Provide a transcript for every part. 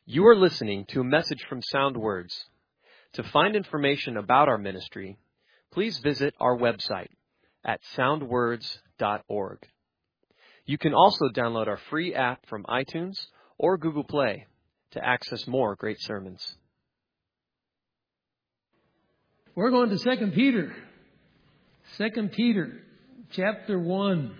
You are listening to a message from Sound Words. To find information about our ministry, please visit our website at soundwords.org. You can also download our free app from iTunes or Google Play to access more great sermons. We're going to 2 Peter. 2 Peter, chapter 1.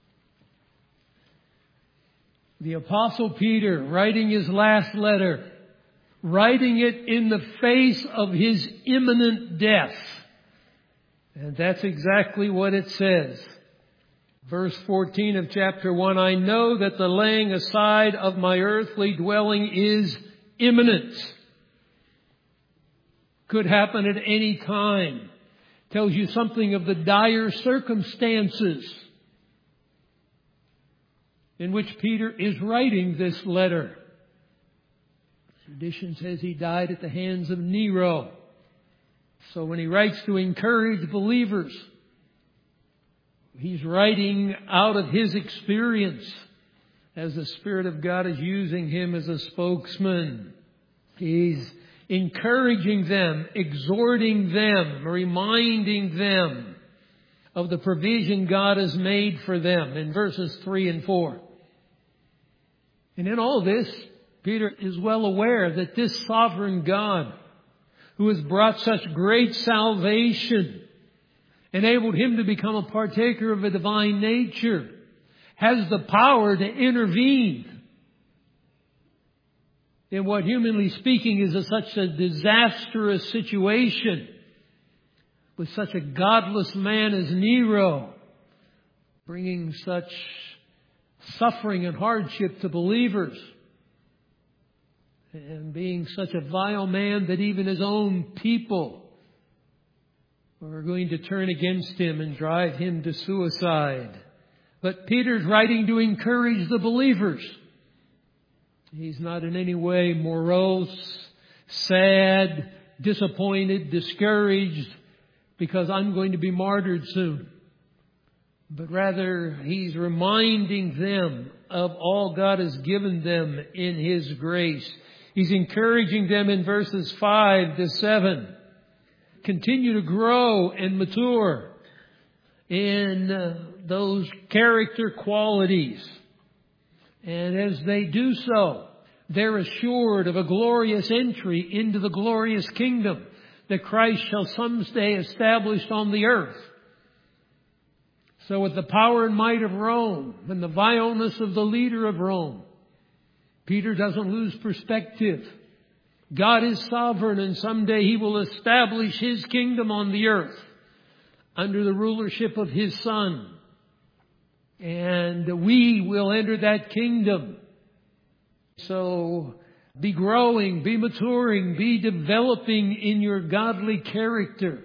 The Apostle Peter, writing his last letter, writing it in the face of his imminent death. And that's exactly what it says. Verse 14 of chapter 1, I know that the laying aside of my earthly dwelling is imminent. Could happen at any time. Tells you something of the dire circumstances in which Peter is writing this letter. Tradition says he died at the hands of Nero. So when he writes to encourage believers, he's writing out of his experience as the Spirit of God is using him as a spokesman. He's encouraging them, exhorting them, reminding them of the provision God has made for them in verses 3 and 4. And in all this, Peter is well aware that this sovereign God, who has brought such great salvation, enabled him to become a partaker of a divine nature, has the power to intervene in what, humanly speaking, is such a disastrous situation with such a godless man as Nero, bringing such suffering and hardship to believers, and being such a vile man that even his own people are going to turn against him and drive him to suicide. But Peter's writing to encourage the believers. He's not in any way morose, sad, disappointed, discouraged because I'm going to be martyred soon. But rather, he's reminding them of all God has given them in His grace. He's encouraging them in verses 5 to 7. Continue to grow and mature in those character qualities. And as they do so, they're assured of a glorious entry into the glorious kingdom that Christ shall someday establish on the earth. So with the power and might of Rome and the vileness of the leader of Rome, Peter doesn't lose perspective. God is sovereign, and someday He will establish His kingdom on the earth under the rulership of His Son. And we will enter that kingdom. So be growing, be maturing, be developing in your godly character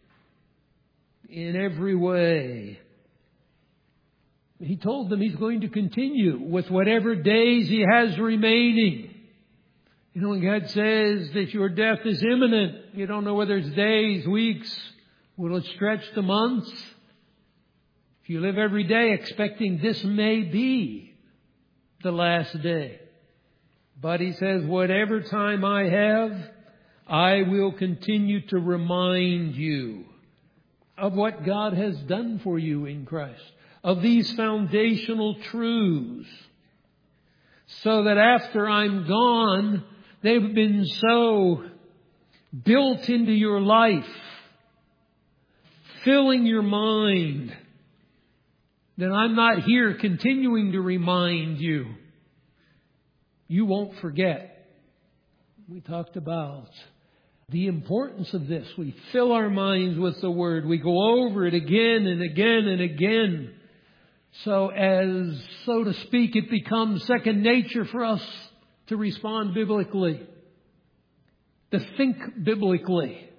in every way. He told them He's going to continue with whatever days He has remaining. You know, when God says that your death is imminent, you don't know whether it's days, weeks, will it stretch to months? If you live every day expecting this may be the last day. But He says, whatever time I have, I will continue to remind you of what God has done for you in Christ, of these foundational truths, so that after I'm gone, they've been so built into your life, filling your mind, that I'm not here continuing to remind you. You won't forget. We talked about the importance of this. We fill our minds with the Word. We go over it again and again and again. So to speak, it becomes second nature for us to respond biblically, to think biblically.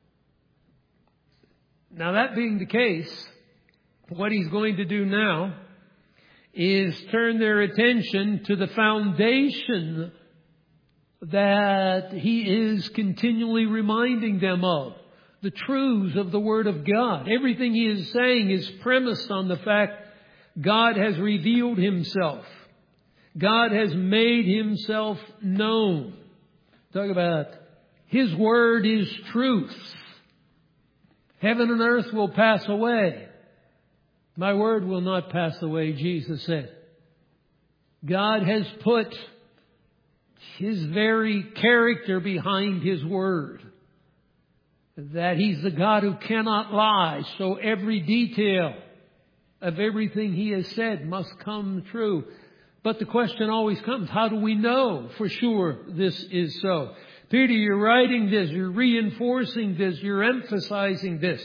Now, that being the case, what he's going to do now is turn their attention to the foundation that he is continually reminding them of, the truths of the Word of God. Everything he is saying is premised on the fact God has revealed Himself. God has made Himself known. Talk about His Word is truth. Heaven and earth will pass away. My word will not pass away, Jesus said. God has put His very character behind His Word. That He's the God who cannot lie. So every detail of everything He has said must come true. But the question always comes, how do we know for sure this is so? Peter, you're writing this, you're reinforcing this, you're emphasizing this.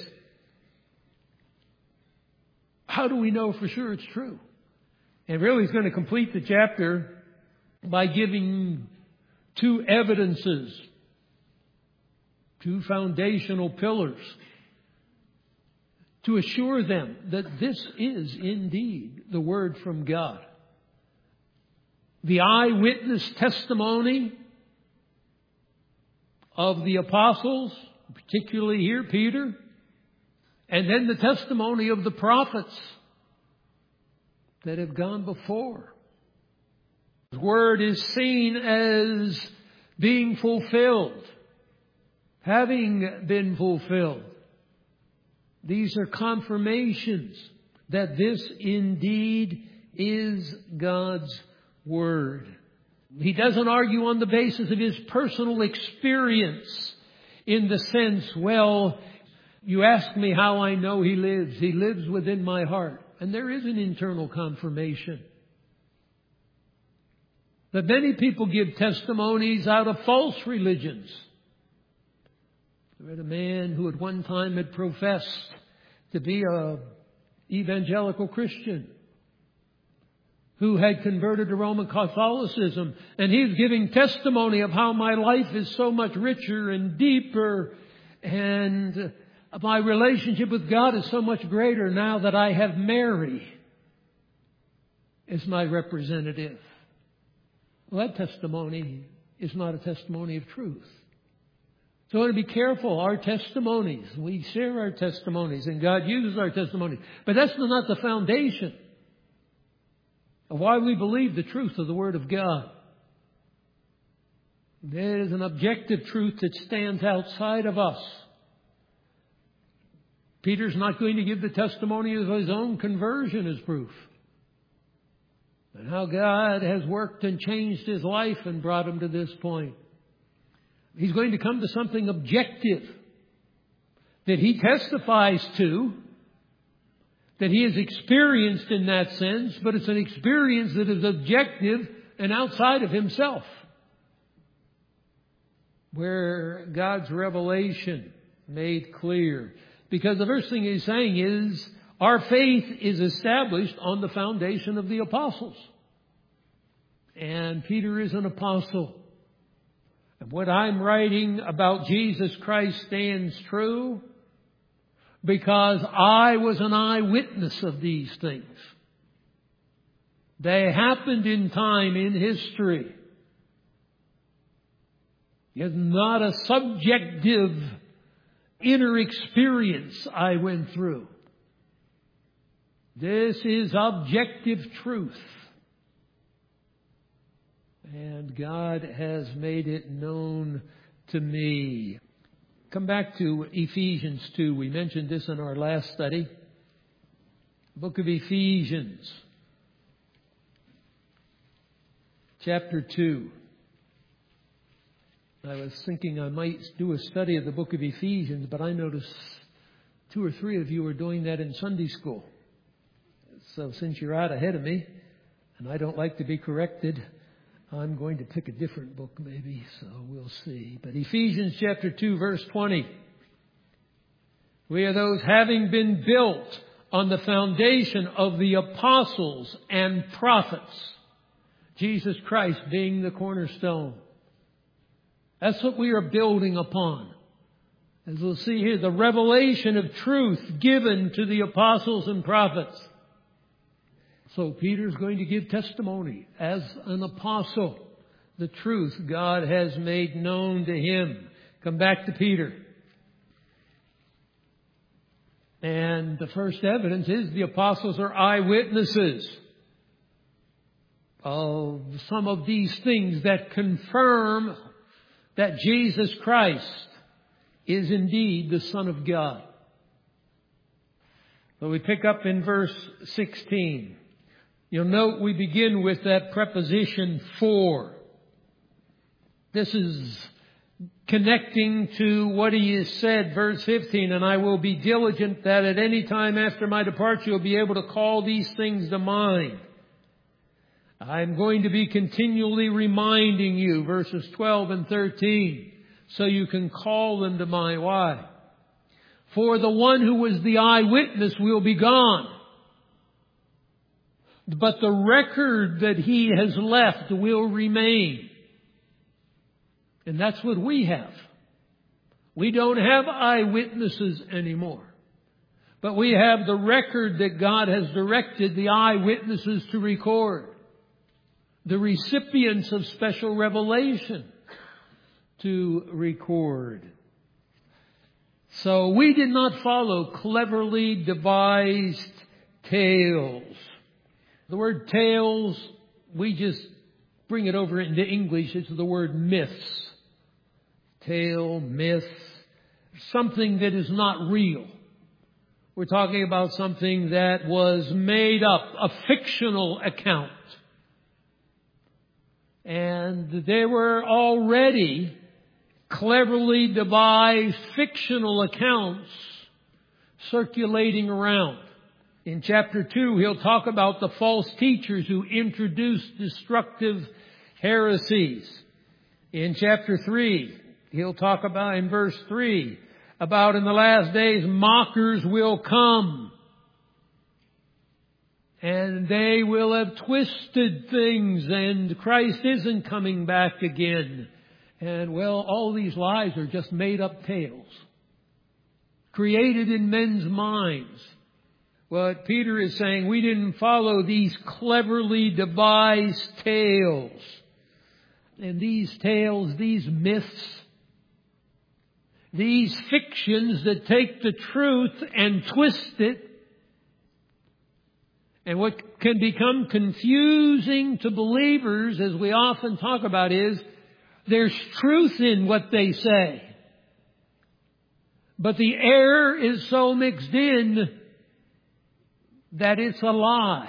How do we know for sure it's true? And really he's going to complete the chapter by giving two evidences, two foundational pillars, to assure them that this is indeed the Word from God. The eyewitness testimony of the apostles, particularly here, Peter, and then the testimony of the prophets that have gone before. His Word is seen as being fulfilled, having been fulfilled. These are confirmations that this indeed is God's Word. He doesn't argue on the basis of his personal experience in the sense, well, you ask me how I know He lives. He lives within my heart. And there is an internal confirmation. But many people give testimonies out of false religions. I read a man who at one time had professed to be an evangelical Christian, who had converted to Roman Catholicism, and he was giving testimony of how my life is so much richer and deeper, and my relationship with God is so much greater now that I have Mary as my representative. Well, that testimony is not a testimony of truth. So I want to be careful. Our testimonies, we share our testimonies, and God uses our testimonies. But that's not the foundation of why we believe the truth of the Word of God. There is an objective truth that stands outside of us. Peter's not going to give the testimony of his own conversion as proof, and how God has worked and changed his life and brought him to this point. He's going to come to something objective that he testifies to, that he has experienced in that sense, but it's an experience that is objective and outside of himself, where God's revelation made clear. Because the first thing he's saying is, our faith is established on the foundation of the apostles. And Peter is an apostle. And what I'm writing about Jesus Christ stands true because I was an eyewitness of these things. They happened in time, in history. It's not a subjective inner experience I went through. This is objective truth. And God has made it known to me. Come back to Ephesians 2. We mentioned this in our last study. Book of Ephesians, chapter 2. I was thinking I might do a study of the book of Ephesians, but I noticed 2 or 3 of you are doing that in Sunday school. So since you're out ahead of me, and I don't like to be corrected, I'm going to pick a different book maybe, so we'll see. But Ephesians chapter 2, verse 20. We are those having been built on the foundation of the apostles and prophets, Jesus Christ being the cornerstone. That's what we are building upon. As we'll see here, the revelation of truth given to the apostles and prophets. So Peter's going to give testimony as an apostle. The truth God has made known to him. Come back to Peter. And the first evidence is the apostles are eyewitnesses of some of these things that confirm that Jesus Christ is indeed the Son of God. So we pick up in verse 16. You'll note we begin with that preposition for. This is connecting to what he has said, verse 15, and I will be diligent that at any time after my departure you'll be able to call these things to mind. I'm going to be continually reminding you, verses 12 and 13, so you can call them to mind. Why? For the one who was the eyewitness will be gone, but the record that he has left will remain. And that's what we have. We don't have eyewitnesses anymore. But we have the record that God has directed the eyewitnesses to record. The recipients of special revelation to record. So we did not follow cleverly devised tales. The word tales, we just bring it over into English. It's the word myths. Tale, myth, something that is not real. We're talking about something that was made up, a fictional account. And there were already cleverly devised fictional accounts circulating around. In chapter 2, he'll talk about the false teachers who introduced destructive heresies. In chapter 3, he'll talk about, in verse 3, about in the last days mockers will come. And they will have twisted things, and Christ isn't coming back again. And well, all these lies are just made up tales, created in men's minds. What Peter is saying, we didn't follow these cleverly devised tales. And these tales, these myths, these fictions that take the truth and twist it. And what can become confusing to believers, as we often talk about, is there's truth in what they say. But the error is so mixed in that it's a lie.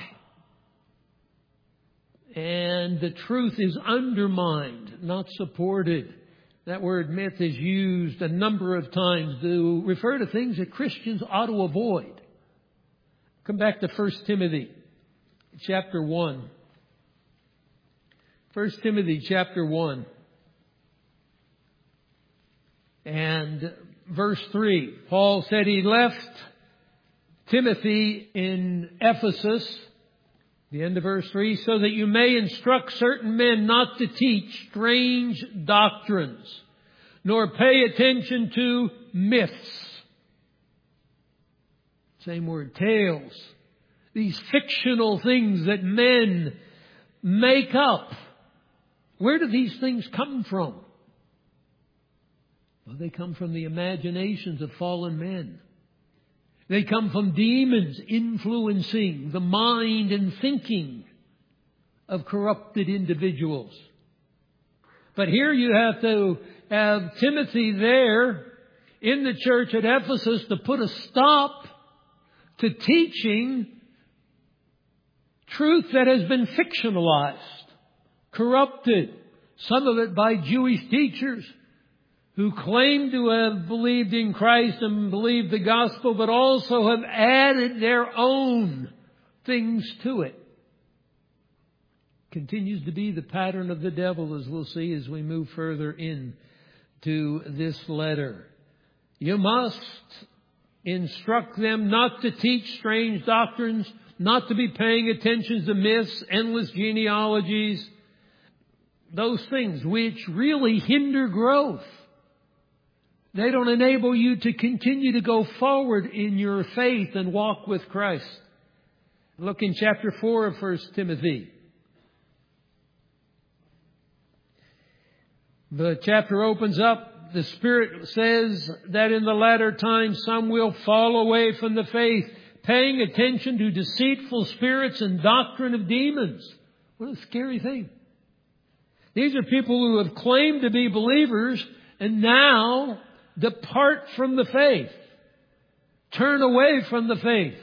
And the truth is undermined, not supported. That word myth is used a number of times to refer to things that Christians ought to avoid. Come back to 1 Timothy chapter 1. 1 Timothy chapter 1. And verse 3. Paul said he left Timothy in Ephesus, the end of verse 3, so that you may instruct certain men not to teach strange doctrines, nor pay attention to myths. Same word, tales. These fictional things that men make up. Where do these things come from? Well, they come from the imaginations of fallen men. They come from demons influencing the mind and thinking of corrupted individuals. But here you have to have Timothy there in the church at Ephesus to put a stop to teaching truth that has been fictionalized, corrupted, some of it by Jewish teachers who claim to have believed in Christ and believed the gospel, but also have added their own things to it. Continues to be the pattern of the devil, as we'll see as we move further into this letter. You must instruct them not to teach strange doctrines, not to be paying attention to myths, endless genealogies, those things which really hinder growth. They don't enable you to continue to go forward in your faith and walk with Christ. Look in chapter 4 of 1 Timothy. The chapter opens up. The Spirit says that in the latter times some will fall away from the faith, paying attention to deceitful spirits and doctrine of demons. What a scary thing. These are people who have claimed to be believers and now depart from the faith. Turn away from the faith.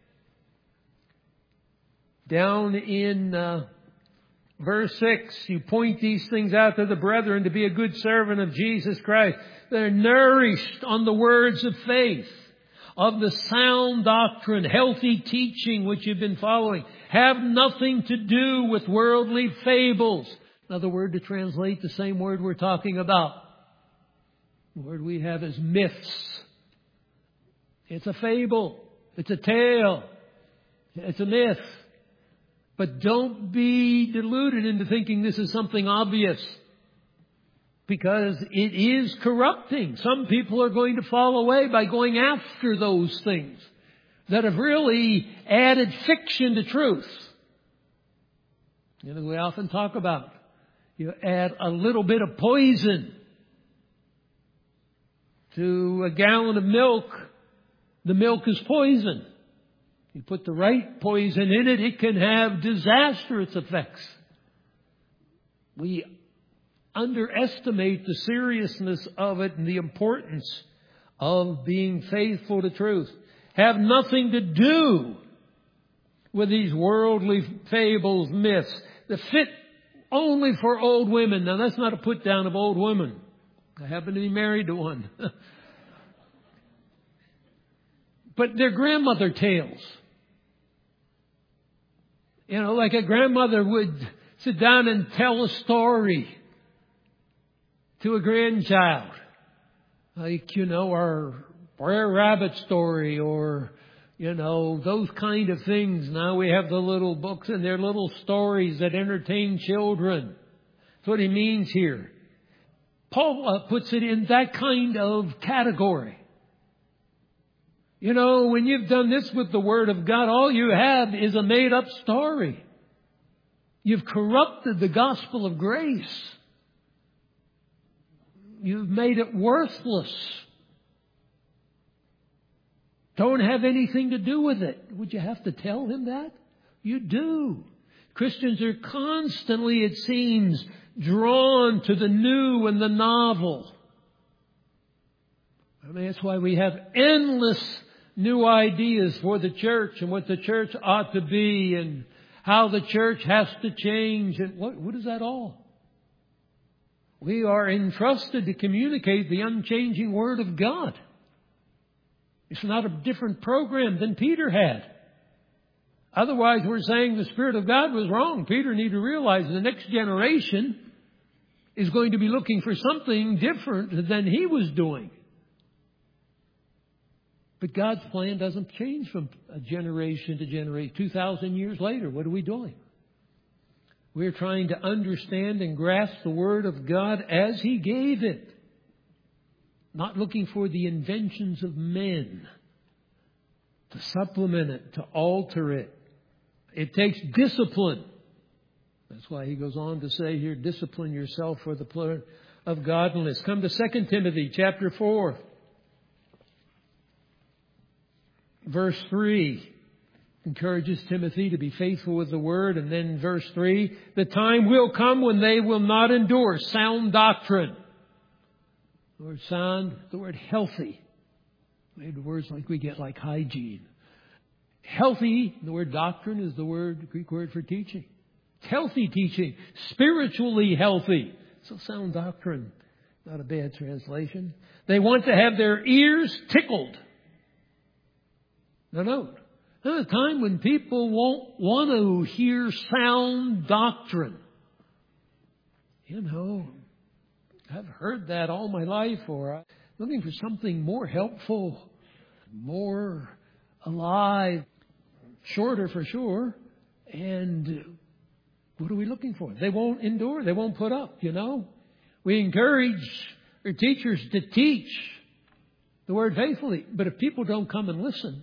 Down in verse 6, you point these things out to the brethren to be a good servant of Jesus Christ. They're nourished on the words of faith, of the sound doctrine, healthy teaching which you've been following. Have nothing to do with worldly fables. Another word to translate the same word we're talking about. The word we have is myths. It's a fable. It's a tale. It's a myth. But don't be deluded into thinking this is something obvious. Because it is corrupting. Some people are going to fall away by going after those things that have really added fiction to truth. You know, we often talk about, you add a little bit of poison to a gallon of milk. The milk is poison. You put the right poison in it, it can have disastrous effects. We underestimate the seriousness of it and the importance of being faithful to truth. Have nothing to do with these worldly fables, myths that fit only for old women. Now, that's not a put down of old women. I happen to be married to one. But they're grandmother tales. You know, like a grandmother would sit down and tell a story to a grandchild. Like, you know, our Brer Rabbit story or, you know, those kind of things. Now we have the little books and they're little stories that entertain children. That's what he means here. Paul puts it in that kind of category. You know, when you've done this with the Word of God, all you have is a made-up story. You've corrupted the gospel of grace. You've made it worthless. Don't have anything to do with it. Would you have to tell him that? You do. Christians are constantly, it seems, drawn to the new and the novel. I mean, that's why we have endless new ideas for the church and what the church ought to be and how the church has to change. And what is that all? We are entrusted to communicate the unchanging Word of God. It's not a different program than Peter had. Otherwise, we're saying the Spirit of God was wrong. Peter needed to realize the next generation is going to be looking for something different than he was doing. But God's plan doesn't change from a generation to generation. 2,000 years later, what are we doing? We're trying to understand and grasp the Word of God as He gave it. Not looking for the inventions of men to supplement it, to alter it. It takes discipline. That's why he goes on to say here, discipline yourself for the plan of godliness. Come to 2 Timothy chapter 4. Verse 3 encourages Timothy to be faithful with the Word. And then verse 3, the time will come when they will not endure sound doctrine. The word sound, the word healthy. Maybe words like we get like hygiene. Healthy, the word doctrine is the Greek word for teaching. It's healthy teaching, spiritually healthy. So sound doctrine, not a bad translation. They want to have their ears tickled. No. There's a time when people won't want to hear sound doctrine. You know, I've heard that all my life, or I'm looking for something more helpful, more alive, shorter for sure. And what are we looking for? They won't endure. They won't put up, you know. We encourage our teachers to teach the Word faithfully. But if people don't come and listen,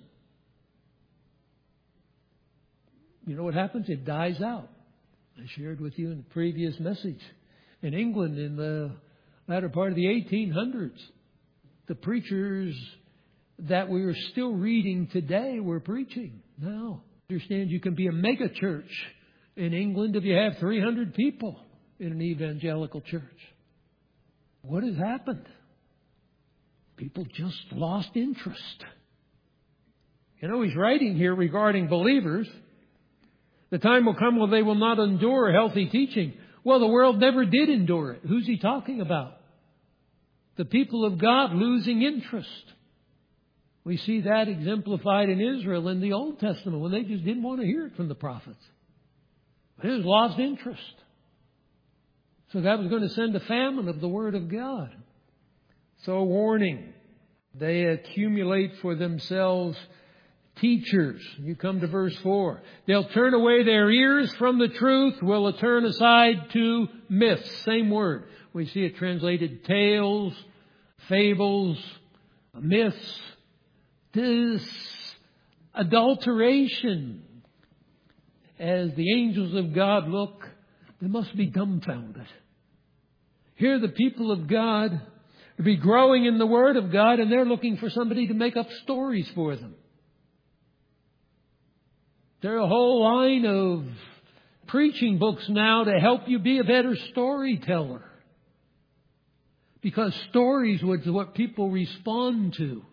you know what happens? It dies out. I shared with you in the previous message. In England, in the latter part of the 1800s, the preachers that we are still reading today were preaching. Now, understand you can be a mega church In England, if you have 300 people in an evangelical church, what has happened? People just lost interest. You know, he's writing here regarding believers. The time will come when they will not endure healthy teaching. Well, the world never did endure it. Who's he talking about? The people of God losing interest. We see that exemplified in Israel in the Old Testament when they just didn't want to hear it from the prophets. It was lost interest. So God was going to send a famine of the Word of God. So warning, they accumulate for themselves teachers. You come to verse 4. They'll turn away their ears from the truth, will turn aside to myths. Same word. We see it translated tales, fables, myths. This adulteration. As the angels of God look, they must be dumbfounded. Here the people of God will be growing in the Word of God, and they're looking for somebody to make up stories for them. There are a whole line of preaching books now to help you be a better storyteller. Because stories was what people respond to.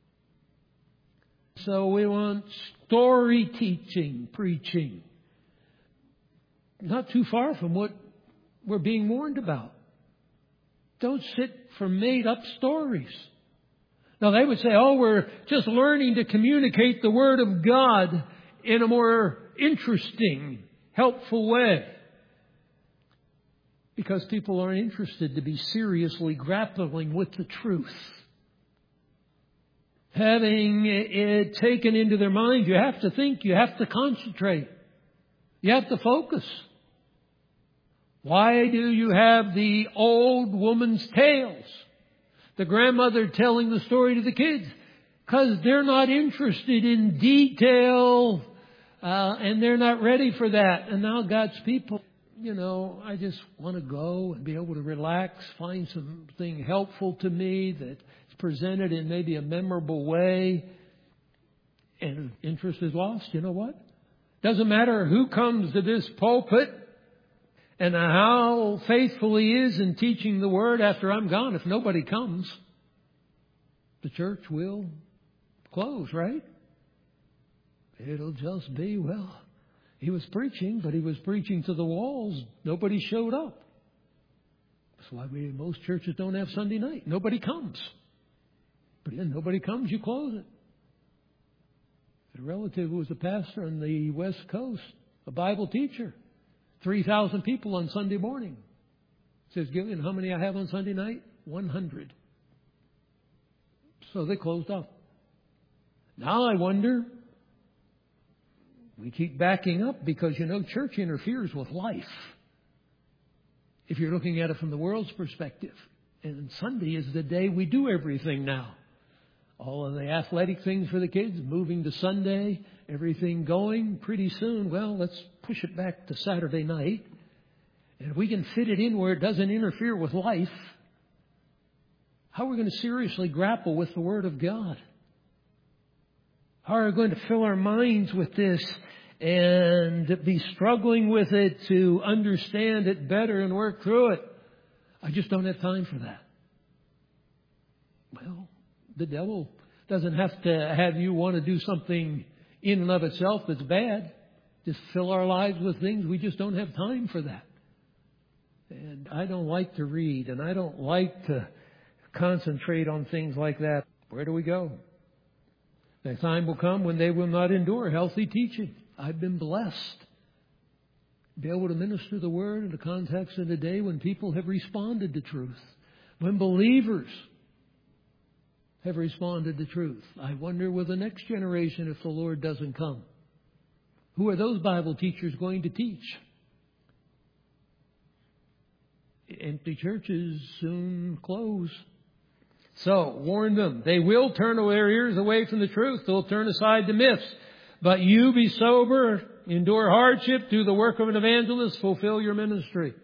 So we want story teaching, preaching. Not too far from what we're being warned about. Don't sit for made-up stories. Now they would say, oh, we're just learning to communicate the Word of God in a more interesting, helpful way. Because people aren't interested to be seriously grappling with the truth. Having it taken into their mind, you have to think, you have to concentrate. You have to focus. Why do you have the old woman's tales? The grandmother telling the story to the kids? Because they're not interested in detail, and they're not ready for that. And now God's people, I just want to go and be able to relax, find something helpful to me that's presented in maybe a memorable way. And interest is lost. You know what? Doesn't matter who comes to this pulpit and how faithful he is in teaching the Word after I'm gone. If nobody comes, the church will close, right? It'll just be, he was preaching, but he was preaching to the walls. Nobody showed up. That's why most churches don't have Sunday night. Nobody comes. But then nobody comes, you close it. A relative who was a pastor on the West Coast, a Bible teacher, 3,000 people on Sunday morning. Says, Gillian, how many I have on Sunday night? 100. So they closed up. Now I wonder, we keep backing up because, church interferes with life. If you're looking at it from the world's perspective. And Sunday is the day we do everything now. All of the athletic things for the kids, moving to Sunday, everything going. Pretty soon, let's push it back to Saturday night. And if we can fit it in where it doesn't interfere with life, how are we going to seriously grapple with the Word of God? How are we going to fill our minds with this and be struggling with it to understand it better and work through it? I just don't have time for that. Well, the devil doesn't have to have you want to do something in and of itself that's bad. Just fill our lives with things. We just don't have time for that. And I don't like to read, and I don't like to concentrate on things like that. Where do we go? The time will come when they will not endure healthy teaching. I've been blessed to be able to minister the Word in the context of the day when people have responded to truth. When believers have responded to truth. I wonder with the next generation if the Lord doesn't come. Who are those Bible teachers going to teach? Empty churches soon close. So, warn them. They will turn their ears away from the truth. They'll turn aside to myths. But you be sober, endure hardship, do the work of an evangelist, fulfill your ministry.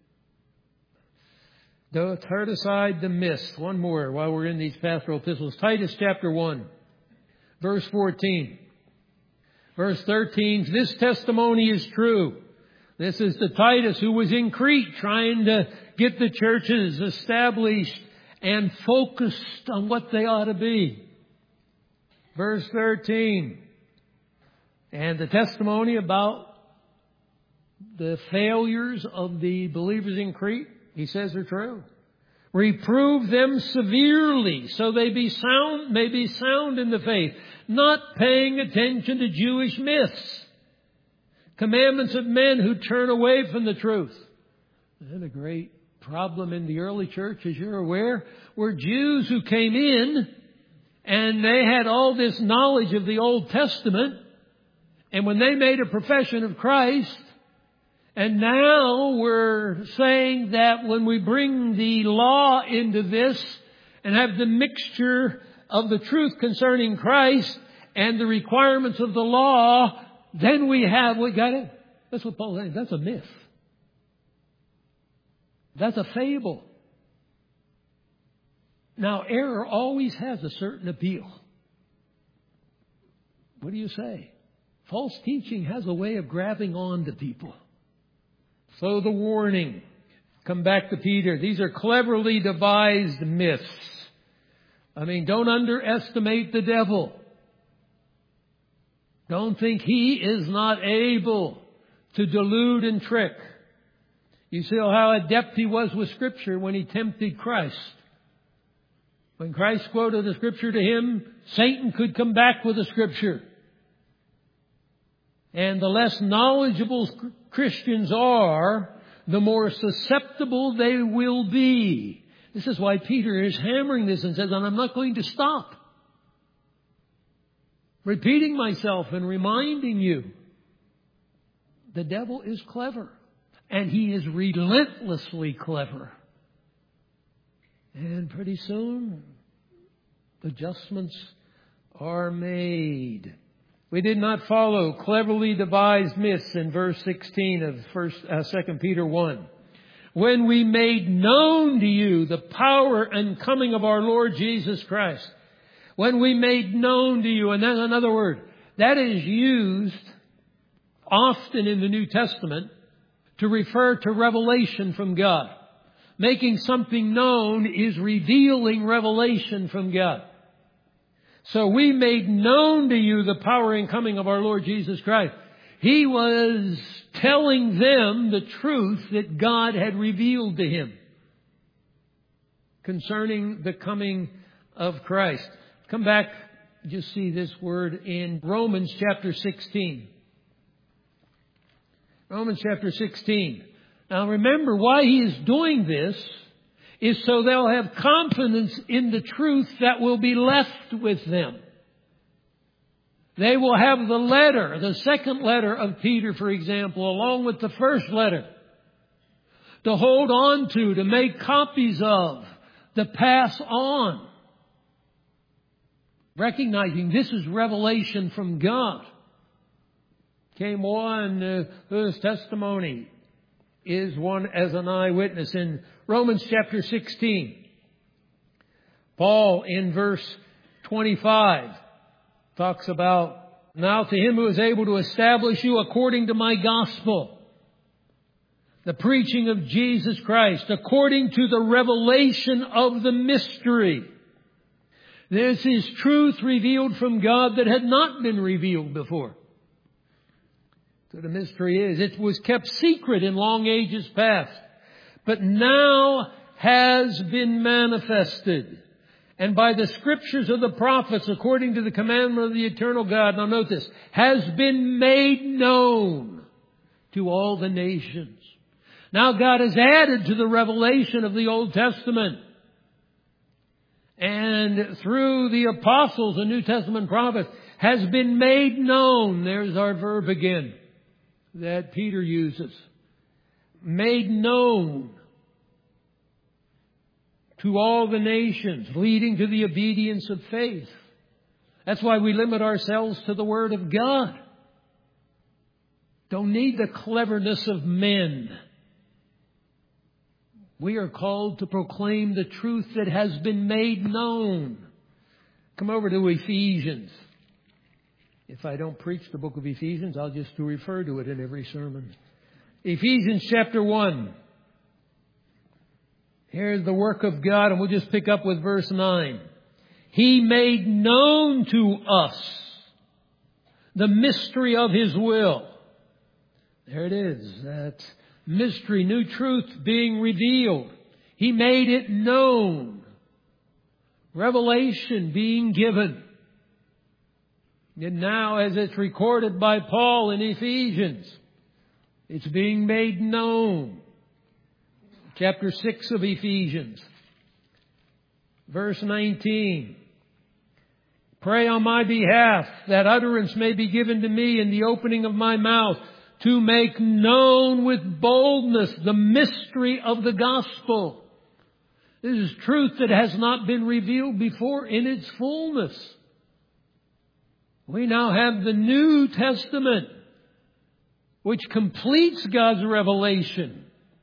Don't turn aside the myths. One more while we're in these pastoral epistles. Titus chapter 1, verse 14. Verse 13, this testimony is true. This is to Titus, who was in Crete trying to get the churches established and focused on what they ought to be. Verse 13. And the testimony about the failures of the believers in Crete, he says, are true. Reprove them severely, so they may be sound in the faith, not paying attention to Jewish myths, commandments of men who turn away from the truth. And a great problem in the early church, as you're aware, were Jews who came in and they had all this knowledge of the Old Testament. And when they made a profession of Christ, and now we're saying that when we bring the law into this and have the mixture of the truth concerning Christ and the requirements of the law, then we got it. That's what Paul says. That's a myth. That's a fable. Now, error always has a certain appeal. What do you say? False teaching has a way of grabbing on to people. So the warning. Come back to Peter. These are cleverly devised myths. Don't underestimate the devil. Don't think he is not able to delude and trick. You see how adept he was with Scripture when he tempted Christ. When Christ quoted the Scripture to him, Satan could come back with the Scripture. And the less knowledgeable Christians are, the more susceptible they will be. This is why Peter is hammering this and says, and I'm not going to stop repeating myself and reminding you. The devil is clever. And he is relentlessly clever. And pretty soon, adjustments are made. We did not follow cleverly devised myths in verse 16 of 2 Peter 1. When we made known to you the power and coming of our Lord Jesus Christ. When we made known to you, and that's another word, that is used often in the New Testament to refer to revelation from God. Making something known is revealing revelation from God. So we made known to you the power and coming of our Lord Jesus Christ. He was telling them the truth that God had revealed to him concerning the coming of Christ. Come back, just see this word in Romans chapter 16. Romans chapter 16. Now remember, why he is doing this is so they'll have confidence in the truth that will be left with them. They will have the letter, the second letter of Peter, for example, along with the first letter, to hold on to make copies of, to pass on. Recognizing this is revelation from God. Came one whose testimony is one as an eyewitness. In Romans chapter 16, Paul in verse 25 talks about, now to him who is able to establish you according to my gospel, the preaching of Jesus Christ, according to the revelation of the mystery. This is truth revealed from God that had not been revealed before. So the mystery is, it was kept secret in long ages past, but now has been manifested. And by the scriptures of the prophets, according to the commandment of the eternal God, now note this, has been made known to all the nations. Now God has added to the revelation of the Old Testament. And through the apostles and New Testament prophets has been made known. There's our verb again that Peter uses. Made known to all the nations, leading to the obedience of faith. That's why we limit ourselves to the Word of God. Don't need the cleverness of men. We are called to proclaim the truth that has been made known. Come over to Ephesians. If I don't preach the book of Ephesians, I'll just refer to it in every sermon. Ephesians chapter 1. Here's the work of God, and we'll just pick up with verse 9. He made known to us the mystery of His will. There it is. That mystery, new truth being revealed. He made it known. Revelation being given. And now, as it's recorded by Paul in Ephesians, it's being made known. Chapter 6 of Ephesians, verse 19. Pray on my behalf that utterance may be given to me in the opening of my mouth to make known with boldness the mystery of the gospel. This is truth that has not been revealed before in its fullness. We now have the New Testament, which completes God's revelation.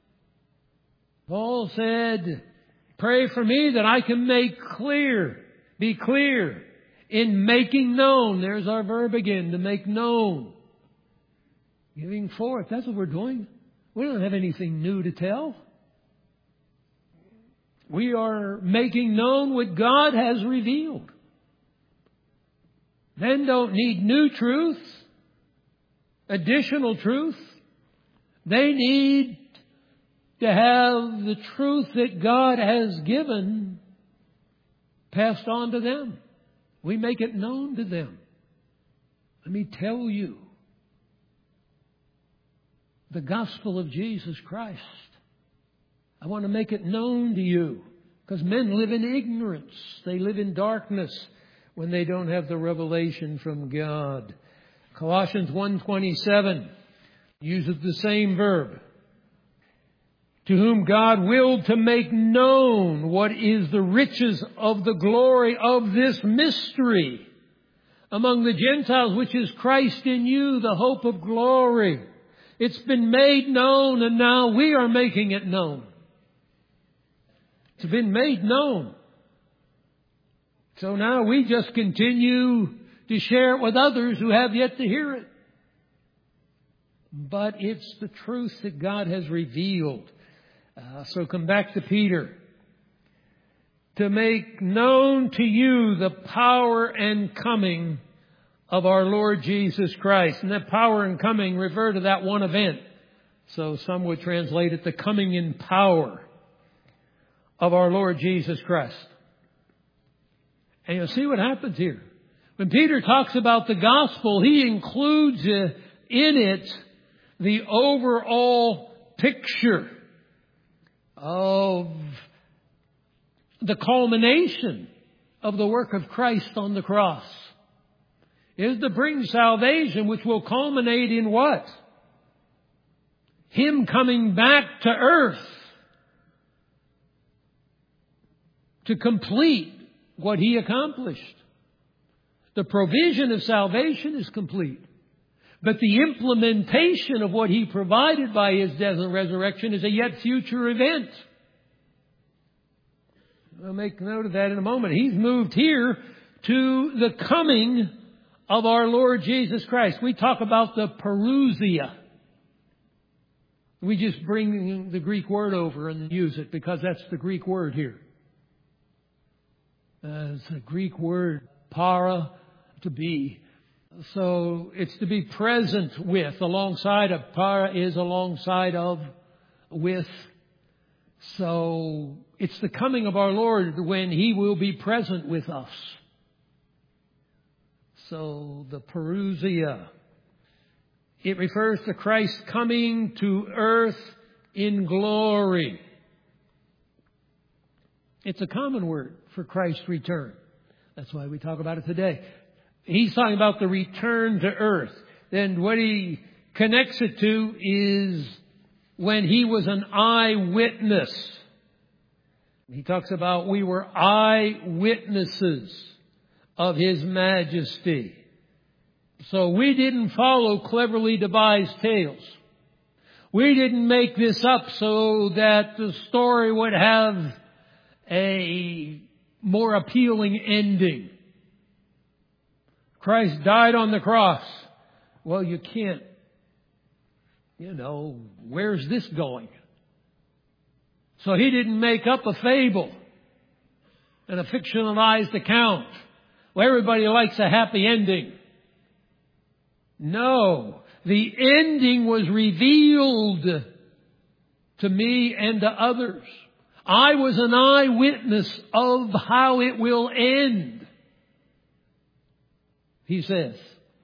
Paul said, pray for me that I can be clear in making known. There's our verb again, to make known. Giving forth. That's what we're doing. We don't have anything new to tell. We are making known what God has revealed. Men don't need new truth, additional truth. They need to have the truth that God has given passed on to them. We make it known to them. Let me tell you, the gospel of Jesus Christ. I want to make it known to you, because men live in ignorance. They live in darkness when they don't have the revelation from God. Colossians 1:27 uses the same verb. To whom God willed to make known what is the riches of the glory of this mystery among the Gentiles, which is Christ in you, the hope of glory. It's been made known, and now we are making it known. It's been made known. So now we just continue to share it with others who have yet to hear it. But it's the truth that God has revealed. So come back to Peter. To make known to you the power and coming of our Lord Jesus Christ. And that power and coming refer to that one event. So some would translate it the coming in power of our Lord Jesus Christ. And you'll see what happens here. When Peter talks about the gospel, he includes in it the overall picture of the culmination of the work of Christ on the cross. It is to bring salvation, which will culminate in what? Him coming back to earth to complete what He accomplished. The provision of salvation is complete. But the implementation of what He provided by His death and resurrection is a yet future event. I'll make note of that in a moment. He's moved here to the coming of our Lord Jesus Christ. We talk about the parousia. We just bring the Greek word over and use it because that's the Greek word here. It's a Greek word, para, to be. So it's to be present with, alongside of. Para is alongside of, with. So it's the coming of our Lord when He will be present with us. So the parousia, it refers to Christ coming to earth in glory. It's a common word for Christ's return. That's why we talk about it today. He's talking about the return to earth. Then what he connects it to is when He was an eyewitness. He talks about we were eyewitnesses of His majesty. So we didn't follow cleverly devised tales. We didn't make this up so that the story would have a more appealing ending. Christ died on the cross. Well, you can't where's this going? So he didn't make up a fable and a fictionalized account. Well, everybody likes a happy ending. No, the ending was revealed to me and to others. I was an eyewitness of how it will end, he says.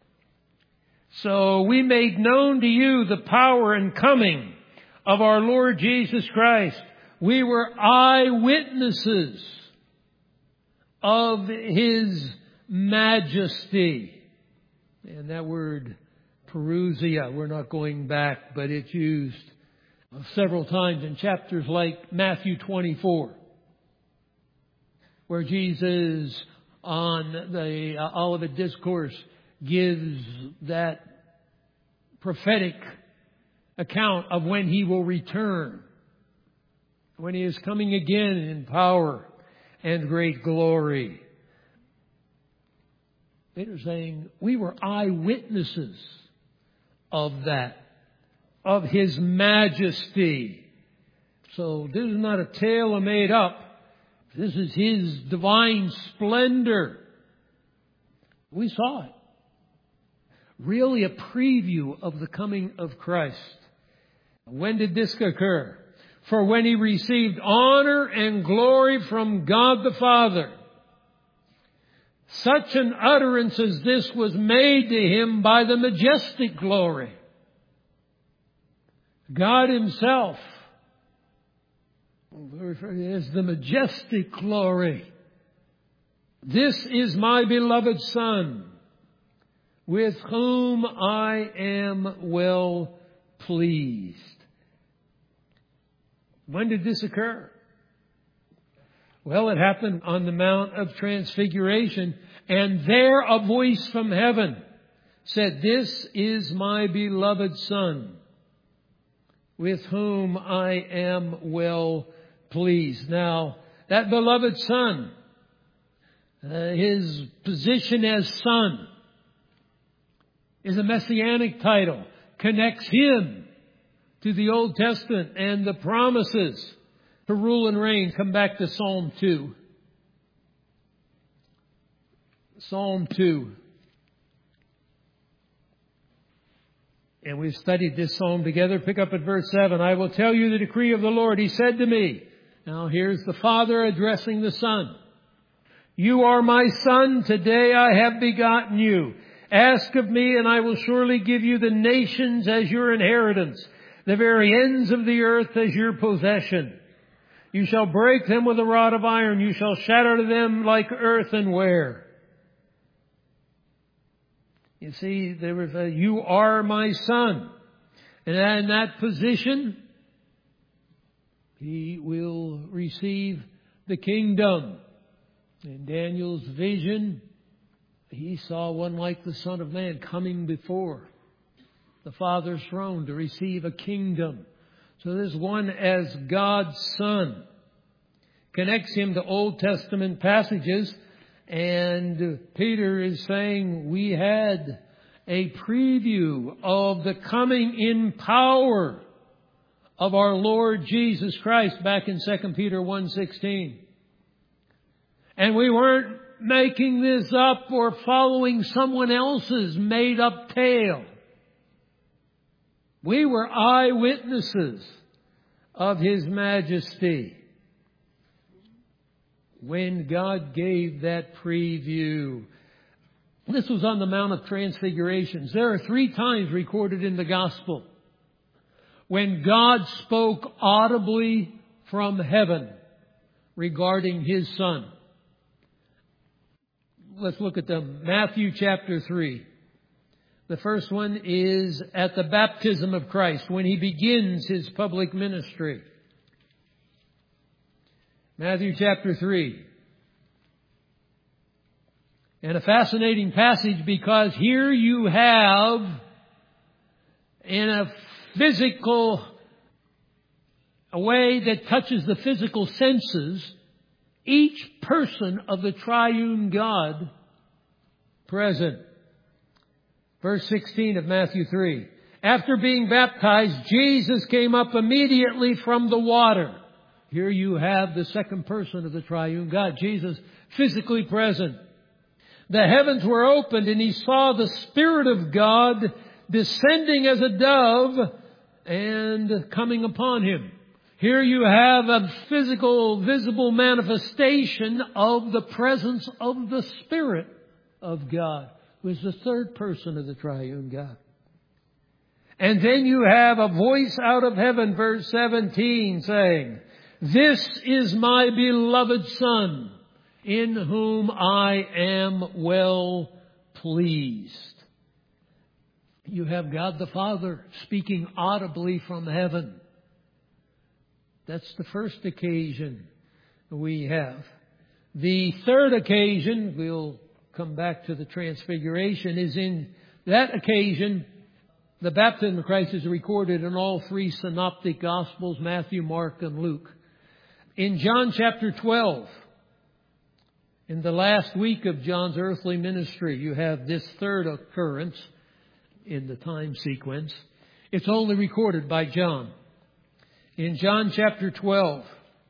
So we made known to you the power and coming of our Lord Jesus Christ. We were eyewitnesses of His majesty. And that word, parousia, we're not going back, but it's used several times in chapters like Matthew 24, where Jesus on the Olivet Discourse gives that prophetic account of when He will return, when He is coming again in power and great glory. Peter's saying we were eyewitnesses of that, of His majesty. So this is not a tale made up. This is His divine splendor. We saw it. Really a preview of the coming of Christ. When did this occur? For when He received honor and glory from God the Father, such an utterance as this was made to Him by the majestic glory. God Himself is the majestic glory. This is my beloved Son, with whom I am well pleased. When did this occur? Well, it happened on the Mount of Transfiguration, and there a voice from heaven said, "This is my beloved Son, with whom I am well pleased." Now, that beloved Son, His position as Son, is a messianic title, connects Him to the Old Testament and the promises to rule and reign. Come back to Psalm 2. Psalm 2. And we've studied this psalm together. Pick up at verse 7. I will tell you the decree of the Lord. He said to me. Now here's the Father addressing the Son. You are my Son. Today I have begotten you. Ask of me and I will surely give you the nations as your inheritance, the very ends of the earth as your possession. You shall break them with a rod of iron. You shall shatter them like earthenware. You see, there was a, you are my Son. And in that position, He will receive the kingdom. In Daniel's vision, he saw one like the Son of Man coming before the Father's throne to receive a kingdom. So this one as God's Son connects Him to Old Testament passages. And Peter is saying we had a preview of the coming in power of our Lord Jesus Christ back in 2 Peter 1:16. And we weren't making this up or following someone else's made up tale. We were eyewitnesses of His majesty when God gave that preview. This was on the Mount of Transfigurations. There are 3 times recorded in the Gospel when God spoke audibly from heaven regarding His Son. Let's look at them. Matthew chapter 3. The first one is at the baptism of Christ, when He begins His public ministry. Matthew chapter 3. And a fascinating passage, because here you have, in a physical, a way that touches the physical senses, each person of the triune God present. Verse 16 of Matthew 3. After being baptized, Jesus came up immediately from the water. Here you have the second person of the triune God, Jesus physically present. The heavens were opened and He saw the Spirit of God descending as a dove and coming upon Him. Here you have a physical, visible manifestation of the presence of the Spirit of God, who is the third person of the triune God. And then you have a voice out of heaven, verse 17, saying, "This is my beloved Son, in whom I am well pleased." You have God the Father speaking audibly from heaven. That's the first occasion we have. The third occasion, we'll come back to the Transfiguration, is in that occasion, the baptism of Christ is recorded in all three synoptic Gospels, Matthew, Mark, and Luke. In John chapter 12, in the last week of John's earthly ministry, you have this third occurrence in the time sequence. It's only recorded by John. In John chapter 12,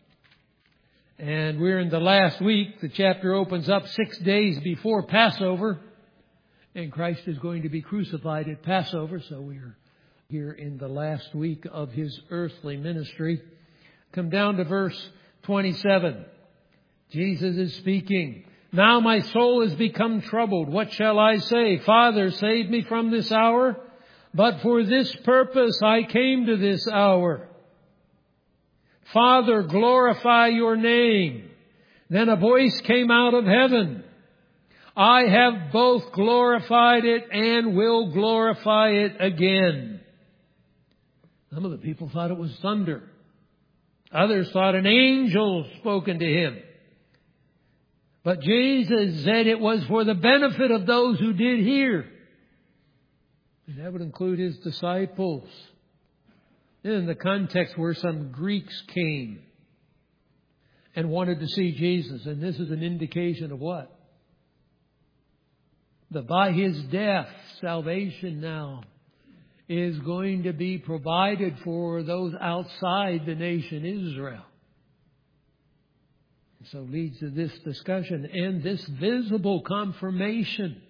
and we're in the last week, the chapter opens up 6 days before Passover, and Christ is going to be crucified at Passover, so we're here in the last week of His earthly ministry. Come down to verse 27. Jesus is speaking. "Now my soul has become troubled. What shall I say? Father, save me from this hour. But for this purpose I came to this hour. Father, glorify your name." Then a voice came out of heaven. "I have both glorified it and will glorify it again." Some of the people thought it was thunder. Others thought an angel spoken to Him. But Jesus said it was for the benefit of those who did hear. And that would include His disciples. In the context where some Greeks came and wanted to see Jesus. And this is an indication of what? That by His death, salvation now is going to be provided for those outside the nation Israel. So leads to this discussion and this visible confirmation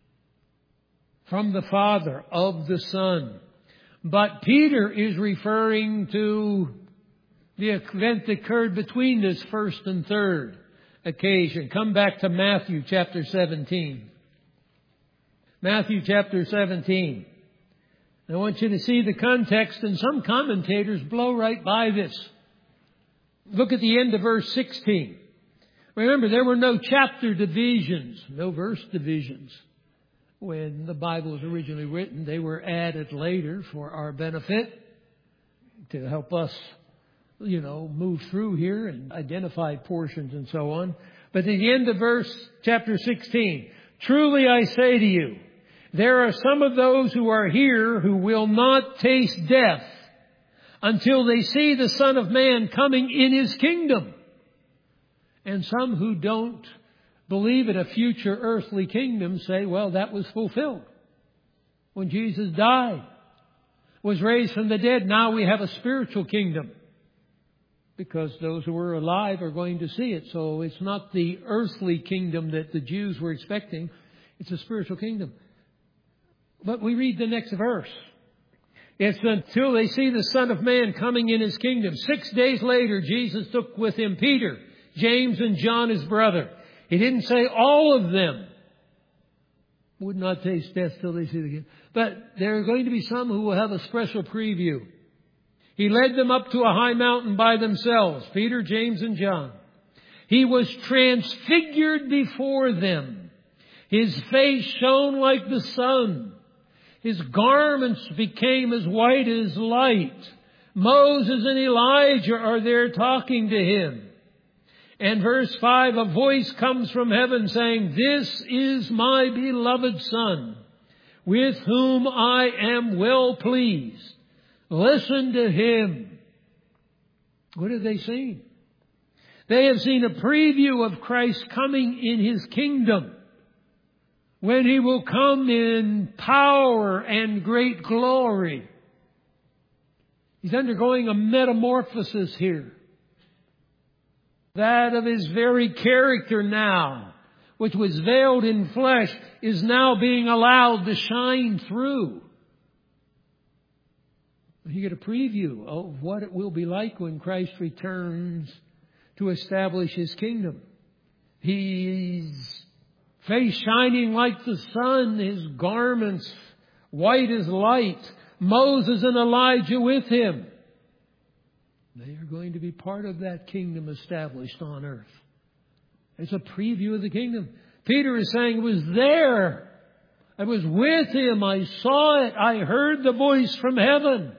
from the Father of the Son. But Peter is referring to the event that occurred between this first and third occasion. Come back to Matthew chapter 17. Matthew chapter 17. I want you to see the context, and some commentators blow right by this. Look at the end of verse 16. Remember, there were no chapter divisions, no verse divisions. When the Bible was originally written, they were added later for our benefit to help us, move through here and identify portions and so on. But at the end of chapter 16, "Truly I say to you, there are some of those who are here who will not taste death until they see the Son of Man coming in His kingdom." And some who don't believe in a future earthly kingdom say, well, that was fulfilled. When Jesus died, was raised from the dead, now we have a spiritual kingdom. Because those who are alive are going to see it. So it's not the earthly kingdom that the Jews were expecting. It's a spiritual kingdom. But we read the next verse. It's until they see the Son of Man coming in His kingdom. 6 days later, Jesus took with Him Peter, James, and John, His brother. He didn't say all of them would not taste death till they see the kingdom. But there are going to be some who will have a special preview. He led them up to a high mountain by themselves, Peter, James, and John. He was transfigured before them. His face shone like the sun. His garments became as white as light. Moses and Elijah are there talking to Him. And verse 5, a voice comes from heaven saying, "This is my beloved Son, with whom I am well pleased. Listen to Him." What have they seen? They have seen a preview of Christ coming in His kingdom. when He will come in power and great glory. He's undergoing a metamorphosis here. That of His very character now, which was veiled in flesh, is now being allowed to shine through. You get a preview of what it will be like when Christ returns to establish His kingdom. His face shining like the sun, His garments white as light, Moses and Elijah with Him. They are going to be part of that kingdom established on earth. It's a preview of the kingdom. Peter is saying, it was there. I was with Him. I saw it. I heard the voice from heaven.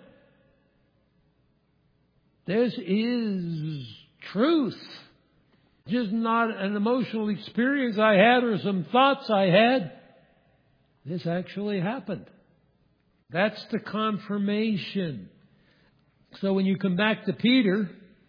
This is truth. Just not an emotional experience I had or some thoughts I had. This actually happened. That's the confirmation. So when you come back to Peter,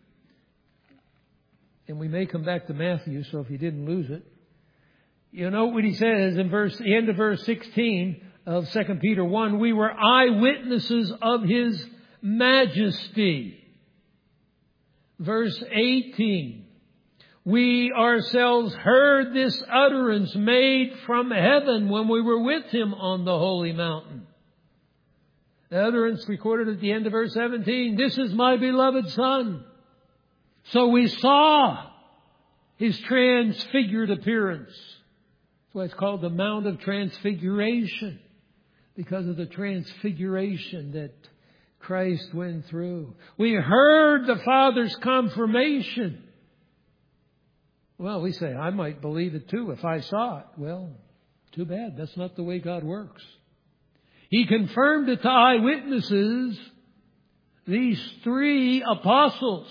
and we may come back to Matthew, so if you didn't lose it, you know what he says in the end of verse 16 of 2 Peter 1, we were eyewitnesses of His majesty. Verse 18, we ourselves heard this utterance made from heaven when we were with Him on the holy mountain. The utterance recorded at the end of verse 17, this is my beloved Son. So we saw His transfigured appearance. That's why it's called the Mount of Transfiguration, because of the transfiguration that Christ went through. We heard the Father's confirmation. Well, we say, I might believe it too if I saw it. Well, too bad. That's not the way God works. He confirmed it to eyewitnesses, these 3 apostles.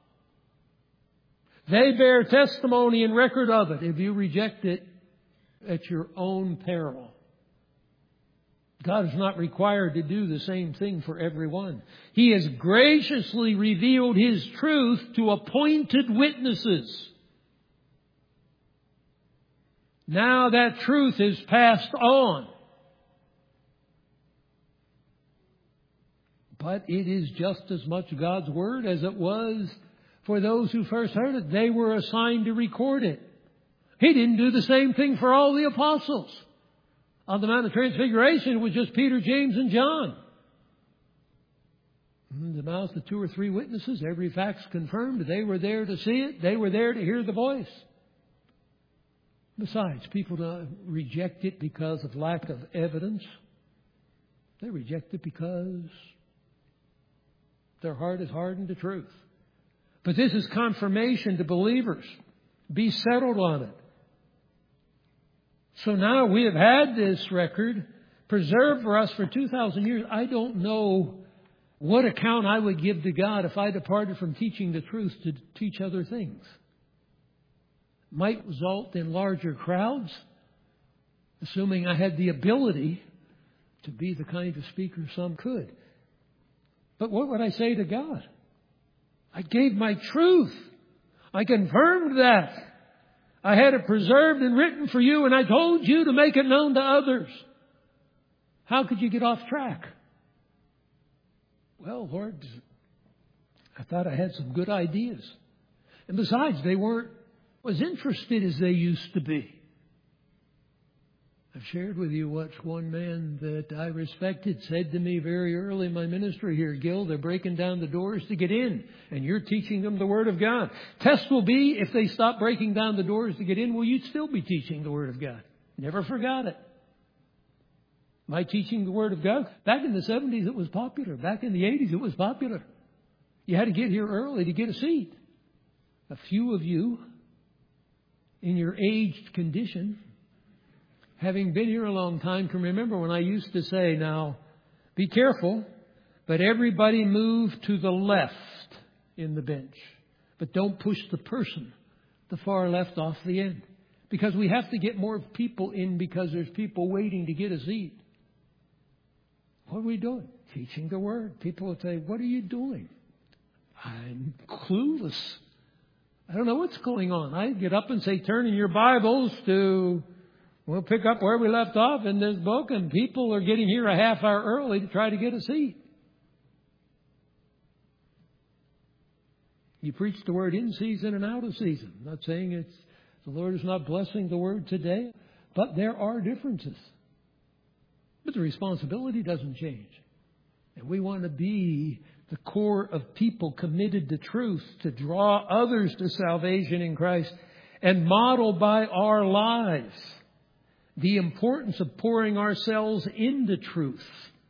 They bear testimony and record of it. If you reject it, at your own peril. God is not required to do the same thing for everyone. He has graciously revealed His truth to appointed witnesses. Now that truth is passed on. But it is just as much God's Word as it was for those who first heard it. They were assigned to record it. He didn't do the same thing for all the apostles. On the Mount of Transfiguration, it was just Peter, James, and John. In the mouths of 2 or 3 witnesses, every fact's confirmed. They were there to see it. They were there to hear the voice. Besides, people don't reject it because of lack of evidence. They reject it because their heart is hardened to truth. But this is confirmation to believers. Be settled on it. So now we have had this record preserved for us for 2,000 years. I don't know what account I would give to God if I departed from teaching the truth to teach other things. Might result in larger crowds, assuming I had the ability to be the kind of speaker some could. But what would I say to God? I gave my truth. I confirmed that. I had it preserved and written for you, and I told you to make it known to others. How could you get off track? Well, Lord, I thought I had some good ideas. And besides, they weren't as interested as they used to be. I've shared with you what one man that I respected said to me very early in my ministry here. Gil, they're breaking down the doors to get in, and you're teaching them the Word of God. Test will be, if they stop breaking down the doors to get in, will you still be teaching the Word of God? Never forgot it. Am I teaching the Word of God? Back in the 70s, it was popular. Back in the 80s, it was popular. You had to get here early to get a seat. A few of you, in your aged condition, having been here a long time, can remember when I used to say, now, be careful, but everybody move to the left in the bench. But don't push the person, the far left, off the end. Because we have to get more people in because there's people waiting to get a seat. What are we doing? Teaching the Word. People will say, what are you doing? I'm clueless. I don't know what's going on. I get up and say, turn in your Bibles to We'll pick up where we left off in this book, and people are getting here a half hour early to try to get a seat. You preach the word in season and out of season. I'm not saying the Lord is not blessing the word today, but there are differences. But the responsibility doesn't change. And we want to be the core of people committed to truth, to draw others to salvation in Christ, and model by our lives the importance of pouring ourselves into truth.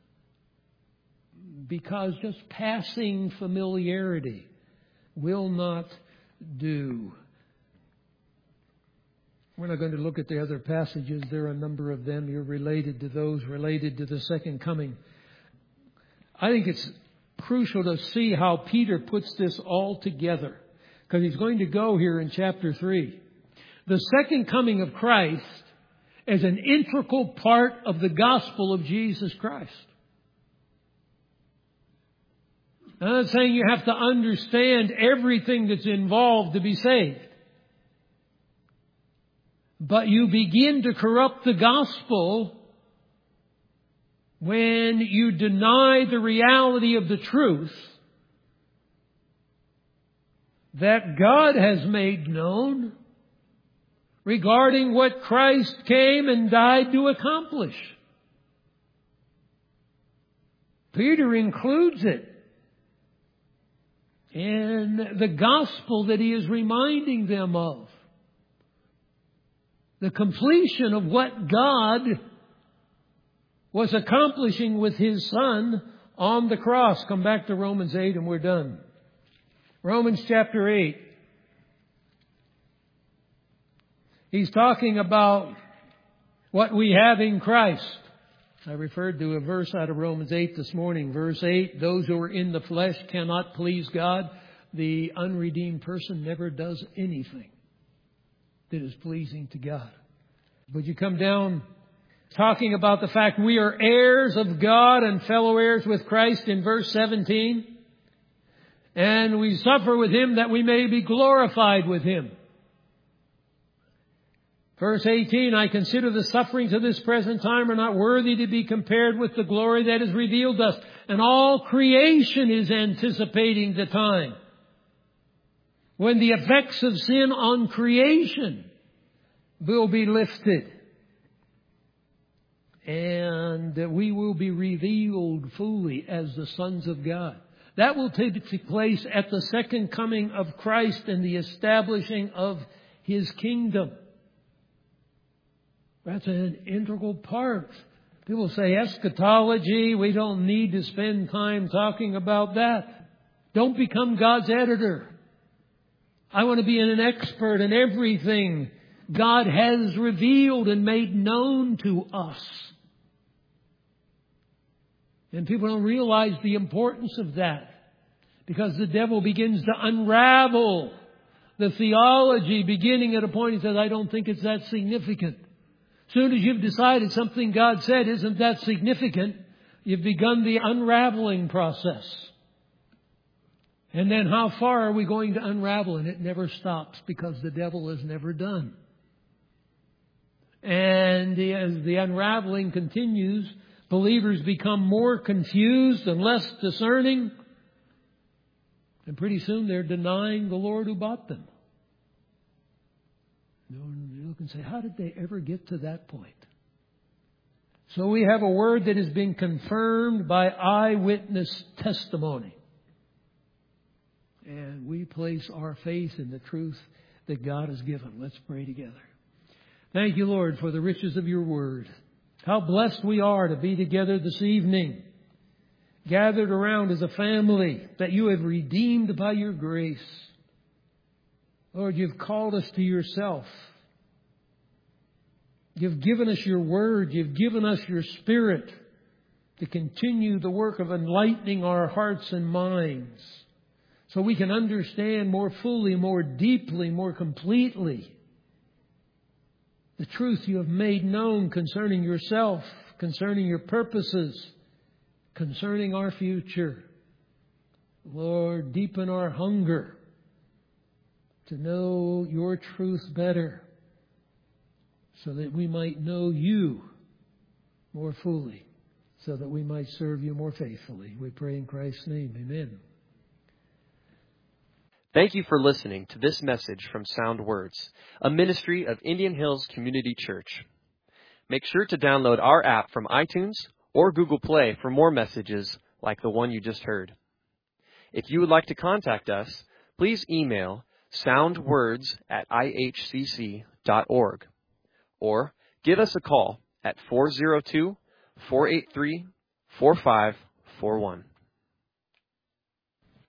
Because just passing familiarity will not do. We're not going to look at the other passages. There are a number of them. You're related to those related to the second coming. I think it's crucial to see how Peter puts this all together, because he's going to go here in chapter 3. The second coming of Christ as an integral part of the gospel of Jesus Christ. I'm not saying you have to understand everything that's involved to be saved. But you begin to corrupt the gospel when you deny the reality of the truth that God has made known regarding what Christ came and died to accomplish. Peter includes it in the gospel that he is reminding them of. The completion of what God was accomplishing with His Son on the cross. Come back to Romans 8 and we're done. Romans chapter 8. He's talking about what we have in Christ. I referred to a verse out of Romans 8 this morning. Verse 8, those who are in the flesh cannot please God. The unredeemed person never does anything that is pleasing to God. But you come down talking about the fact we are heirs of God and fellow heirs with Christ in verse 17. And we suffer with Him that we may be glorified with Him. Verse 18, I consider the sufferings of this present time are not worthy to be compared with the glory that is revealed us. And all creation is anticipating the time when the effects of sin on creation will be lifted. And we will be revealed fully as the sons of God. That will take place at the second coming of Christ and the establishing of His kingdom. That's an integral part. People say eschatology, we don't need to spend time talking about that. Don't become God's editor. I want to be an expert in everything God has revealed and made known to us. And people don't realize the importance of that, because the devil begins to unravel the theology beginning at a point he says, I don't think it's that significant. As soon as you've decided something God said isn't that significant, you've begun the unraveling process. And then how far are we going to unravel? And it never stops, because the devil is never done. And as the unraveling continues, believers become more confused and less discerning. And pretty soon they're denying the Lord who bought them. You look and say, how did they ever get to that point? So we have a word that has been confirmed by eyewitness testimony. And we place our faith in the truth that God has given. Let's pray together. Thank you, Lord, for the riches of your word. How blessed we are to be together this evening, gathered around as a family that you have redeemed by your grace. Lord, you've called us to yourself. You've given us your word. You've given us your Spirit to continue the work of enlightening our hearts and minds so we can understand more fully, more deeply, more completely the truth you have made known concerning yourself, concerning your purposes, concerning our future. Lord, deepen our hunger to know your truth better, so that we might know you more fully, so that we might serve you more faithfully. We pray in Christ's name. Amen. Thank you for listening to this message from Sound Words, a ministry of Indian Hills Community Church. Make sure to download our app from iTunes or Google Play for more messages like the one you just heard. If you would like to contact us, please email soundwords@ihcc.org or give us a call at 402-483-4541.